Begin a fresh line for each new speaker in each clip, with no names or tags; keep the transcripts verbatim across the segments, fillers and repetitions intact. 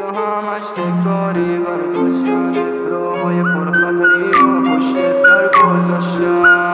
روزا همش تکراری برداشتن راههای پرخطری رو پشت سر گذاشتن.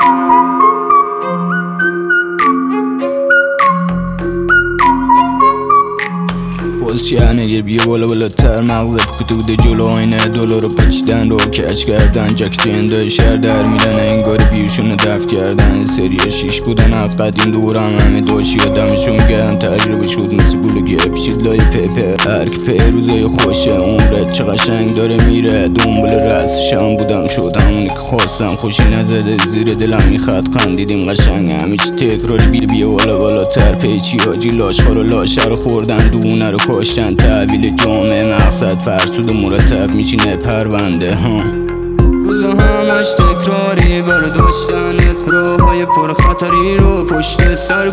پوزشه نگیر بیا بالا بالاتر، مغزت کوته بوده جلو آینه دلار رو پچیدن رو کچ کردن، جک جندای شهر در میرن انگار بیوشون دفع کردن. سری شیش بودن حق قدیم دورم همه داشی آدمشون گرم تجربه شد مثل گلوگی اپشید لای پپر هرک په روزای خوشه عمرت چه قشنگ داره میره دنبال رسشم بودم شد همونی که خواستم خوشی نزده زیر دلم میخواد خندیدیم قشنگ همه چی تکراری بیا بیا بالا بالاتر پیچی آجی لاشخار و لاشه رو خوردن دونه رو کاشتن تحویل جامعه مقصد فرسود مرتب میچینه پرونده ها.
روزا همش تکراری برداشتنت راههای پرخطری رو پشت سر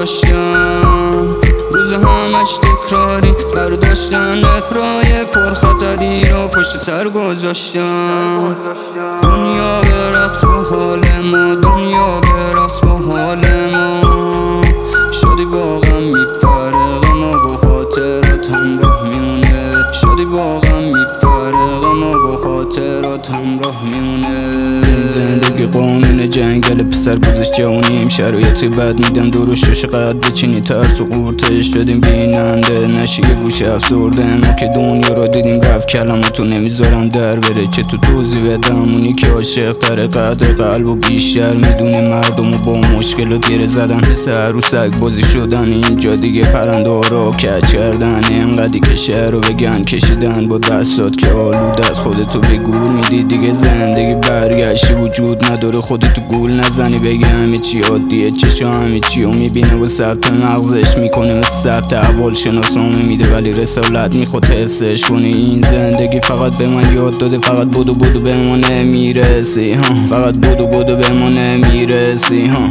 گذاشتن. روزا همش تکراری برداشتنت راههای پرخطری رو پشت سر گذاشتن. دنیا به رقص با حال ما، دنیا به رقص با حال ما، شادی با غم میپره غم با خاطرات همراه میمونه، شادی با غم میپره غم با خاطرات همراه میمونه.
زندگی قانون جنگل پسر گذاشت جوونیم شرایطی بد میدم دروش شش قد بچینی ترس و قورتش شدیم بیننده نشی یه گوش افسرده ما که دنیا رو دیدیم رفت کلماتو نمیذارم در بره چه تو توضیح بدم اونی که عاشق تره قدر قلب و بیشتر میدونه مردم و با مشکلات گره زدن مثل عروسک بازی شدن اینجا دیگه پرنده ها رو کچ کردن اینقدی که شهر رو بگن کشیدن با دستات که آلود از خودتو به گور میدی دیگه زندگی برگشتی وجود نداره خودتو گول نزنی بگه همه چی عادیه چشا همه چی رو میبینه و ثبت مغزش میکنه مثل ثبت احوال شناسامه میده ولی رسالت میخواد حفظش کنی. این زندگی فقط به من یاد داده فقط بودو بودو به ما نمیرسی ها، فقط بودو بودو به ما نمیرسی ها.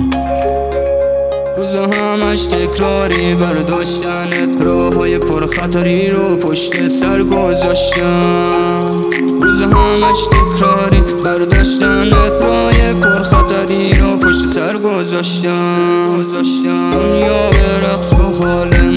روزا همش تکراری برداشتنت راههای پرخطری رو پشت سر گذاشتن. روزا همش تکراری برداشتنت راههای پرخطری رو پشت سر گذاشتن. دنیا به رقص با حال